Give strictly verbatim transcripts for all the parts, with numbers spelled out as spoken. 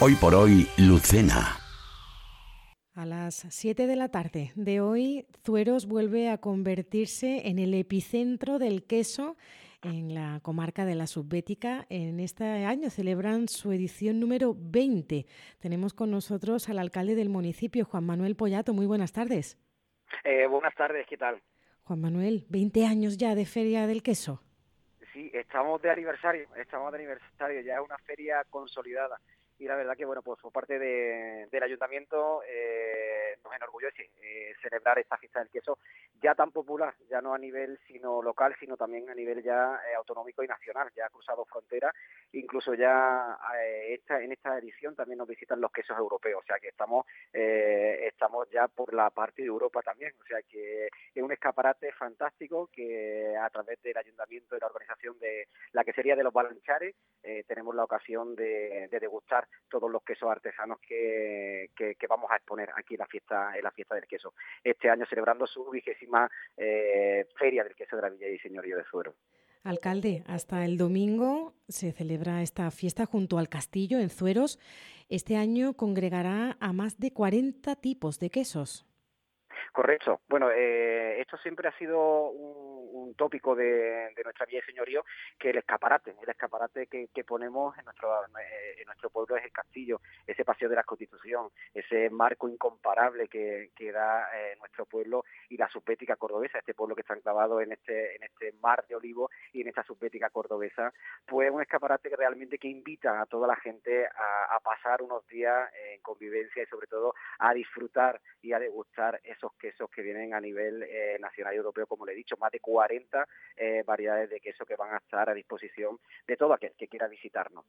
Hoy por hoy, Lucena. A las siete de la tarde de hoy, Zueros vuelve a convertirse en el epicentro del queso en la comarca de la Subbética. En este año celebran su edición número veinte. Tenemos con nosotros al alcalde del municipio, Juan Manuel Pollato. Muy buenas tardes. Eh, buenas tardes, ¿qué tal? Juan Manuel, veinte años ya de Feria del Queso. Sí, estamos de aniversario, estamos de aniversario, ya es una feria consolidada. Y la verdad que, bueno, pues por parte de, del ayuntamiento eh, nos enorgullece eh, celebrar esta fiesta del queso ya tan popular, ya no a nivel sino local, sino también a nivel ya eh, autonómico y nacional. Ya ha cruzado fronteras, incluso ya eh, esta, en esta edición también nos visitan los quesos europeos, o sea que estamos eh, estamos ya por la parte de Europa también, o sea que es un escaparate fantástico que a través del ayuntamiento y la organización de la quesería de los Balanchares eh, tenemos la ocasión de, de degustar todos los quesos artesanos que, que, que vamos a exponer aquí en la fiesta en la fiesta del queso. Este año celebrando su vigésima eh, feria del queso de la Villa y Señorío de Zuero. Alcalde, hasta el domingo se celebra esta fiesta junto al castillo en Zueros. Este año congregará a más de cuarenta tipos de quesos. Correcto. Bueno, eh, esto siempre ha sido un, un tópico de, de nuestra Villa y Señorío, que el escaparate, el escaparate que, que ponemos en nuestro, eh, en nuestro pueblo es el castillo, ese paseo de la Constitución, ese marco incomparable que, que da eh, nuestro pueblo y la subbética cordobesa, este pueblo que está enclavado en este, en este mar de olivos y en esta subbética cordobesa, pues un escaparate que realmente que invita a toda la gente a, a pasar unos días en convivencia y sobre todo a disfrutar y a degustar esos quesos que vienen a nivel eh, nacional y europeo, como le he dicho, más de cuarenta eh, variedades de queso que van a estar a disposición de todo aquel que quiera visitarnos.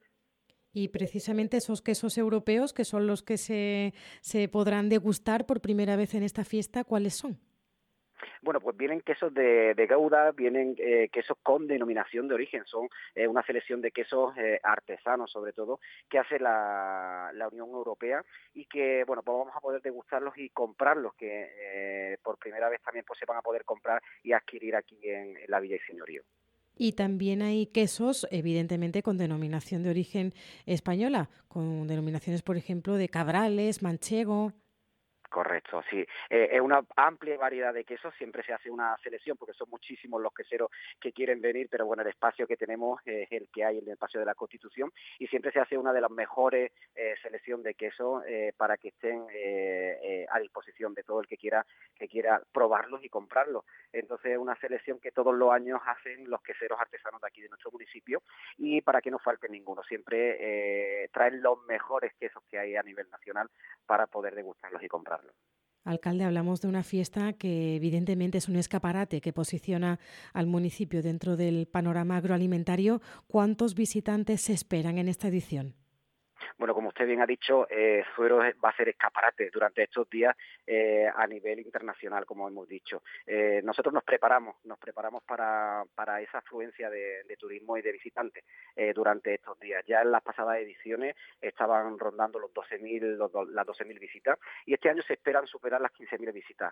Y precisamente esos quesos europeos, que son los que se, se podrán degustar por primera vez en esta fiesta, ¿cuáles son? Bueno, pues vienen quesos de, de Gouda, vienen eh, quesos con denominación de origen, son eh, una selección de quesos eh, artesanos sobre todo, que hace la, la Unión Europea y que, bueno, pues vamos a poder degustarlos y comprarlos, que eh, por primera vez también pues se van a poder comprar y adquirir aquí en, en la Villa y Señorío. Y también hay quesos, evidentemente, con denominación de origen española, con denominaciones, por ejemplo, de Cabrales, Manchego. Correcto, sí. Eh, es una amplia variedad de quesos, siempre se hace una selección porque son muchísimos los queseros que quieren venir, pero bueno, el espacio que tenemos es el que hay en el Paseo de la Constitución y siempre se hace una de las mejores eh, selección de quesos eh, para que estén eh, eh, a disposición de todo el que quiera que quiera probarlos y comprarlos. Entonces es una selección que todos los años hacen los queseros artesanos de aquí de nuestro municipio y para que no falte ninguno, siempre eh, traen los mejores quesos que hay a nivel nacional para poder degustarlos y comprarlos. Alcalde, hablamos de una fiesta que evidentemente es un escaparate que posiciona al municipio dentro del panorama agroalimentario. ¿Cuántos visitantes se esperan en esta edición? Bueno, como usted bien ha dicho, eh, Zuero va a ser escaparate durante estos días eh, a nivel internacional, como hemos dicho. Eh, nosotros nos preparamos, nos preparamos para, para esa afluencia de, de turismo y de visitantes eh, durante estos días. Ya en las pasadas ediciones estaban rondando los doce mil, los, las doce mil visitas y este año se esperan superar las quince mil visitas.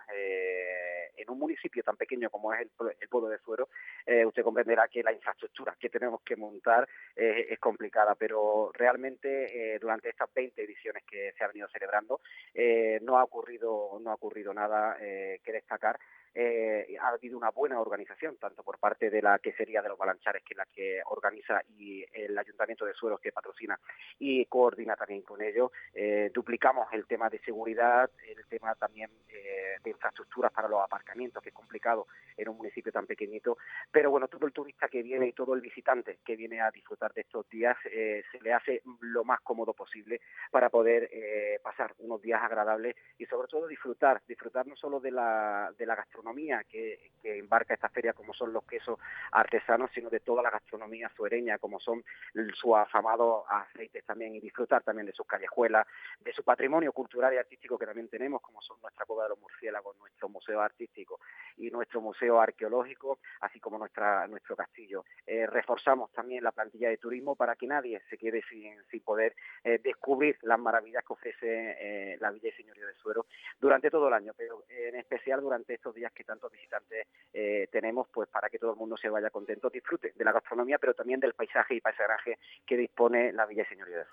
Eh, en un municipio tan pequeño como es el, el pueblo de Zuero, eh, usted comprenderá que la infraestructura que tenemos que montar eh, es complicada, pero realmente eh, durante estas veinte ediciones que se han venido celebrando eh, no ha ocurrido no ha ocurrido nada eh, que destacar. Eh, ha habido una buena organización, tanto por parte de la quesería de los Balanchares, que es la que organiza, y el Ayuntamiento de Zueros, que patrocina y coordina también con ellos. Eh, duplicamos el tema de seguridad, el tema también eh, de infraestructuras para los aparcamientos, que es complicado en un municipio tan pequeñito, pero bueno, todo el turista que viene y todo el visitante que viene a disfrutar de estos días eh, se le hace lo más cómodo posible para poder eh, pasar unos días agradables y sobre todo disfrutar, disfrutar no solo de la, de la gastronomía que, que embarca esta feria, como son los quesos artesanos, sino de toda la gastronomía suereña, como son sus afamados aceites también, y disfrutar también de sus callejuelas, de su patrimonio cultural y artístico que también tenemos, como son nuestra Cueva de los Murciélagos, nuestro museo artístico y nuestro museo arqueológico, así como nuestra nuestro castillo. Eh, reforzamos también la plantilla de turismo para que nadie se quede sin, sin poder eh, descubrir las maravillas que ofrece eh, la Villa y Señorío de Zuero durante todo el año, pero eh, en especial durante estos días que tantos visitantes eh, tenemos, pues para que todo el mundo se vaya contento, disfrute de la gastronomía, pero también del paisaje y paisanaje que dispone la Villa y Señorío de Zuero.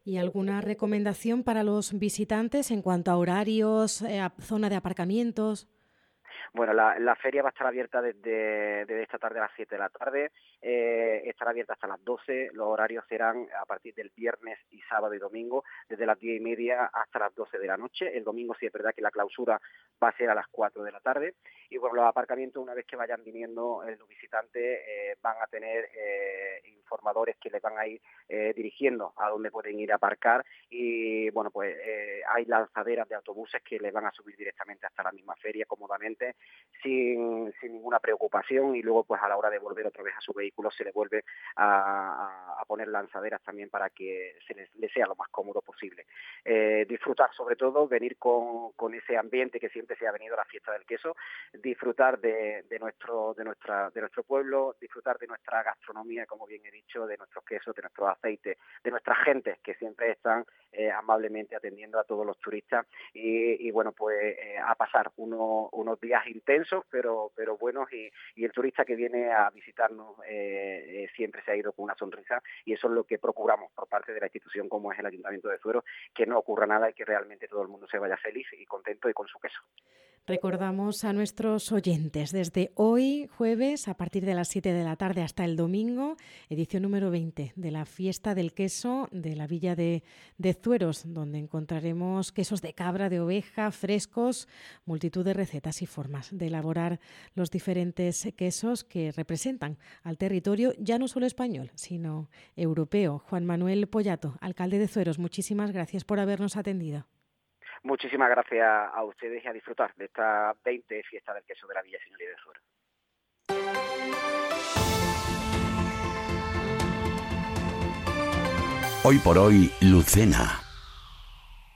¿Y alguna recomendación para los visitantes en cuanto a horarios, eh, a zona de aparcamientos? Bueno, la, la feria va a estar abierta desde, desde esta tarde a las siete de la tarde, eh, estará abierta hasta las doce, los horarios serán a partir del viernes y sábado y domingo, desde las diez y media hasta las doce de la noche. El domingo sí es verdad que la clausura va a ser a las cuatro de la tarde. Y bueno, los aparcamientos, una vez que vayan viniendo eh, los visitantes, eh, van a tener eh, informadores que les van a ir eh, dirigiendo a dónde pueden ir a aparcar. Y bueno, pues eh, hay lanzaderas de autobuses que les van a subir directamente hasta la misma feria cómodamente, sin, sin ninguna preocupación, y luego pues a la hora de volver otra vez a su vehículo se le vuelve a, a poner lanzaderas también para que se les, les sea lo más cómodo posible. Eh, disfrutar sobre todo, venir con, con ese ambiente que siempre se ha venido a la fiesta del queso, disfrutar de, de nuestro de nuestra de nuestro pueblo, disfrutar de nuestra gastronomía, como bien he dicho, de nuestros quesos, de nuestros aceites, de nuestras gentes que siempre están eh, amablemente atendiendo a todos los turistas, y, y bueno, pues eh, a pasar uno, unos días intensos pero pero buenos, y, y el turista que viene a visitarnos eh, eh, siempre se ha ido con una sonrisa, y eso es lo que procuramos por parte de la institución como es el Ayuntamiento de Zueros, que no ocurra nada y que realmente todo el mundo se vaya feliz y contento y con su queso. Recordamos a nuestros oyentes, desde hoy jueves a partir de las siete de la tarde hasta el domingo, edición número veinte de la Fiesta del Queso de la Villa de, de Zueros, donde encontraremos quesos de cabra, de oveja, frescos, multitud de recetas y formas de elaborar los diferentes quesos que representan al territorio ya no solo español, sino europeo. Juan Manuel Pollato, alcalde de Zueros, muchísimas gracias por habernos atendido. Muchísimas gracias a ustedes y a disfrutar de esta veinte Fiesta del Queso de la Villa Señoría de Zueros. Hoy por hoy, Lucena.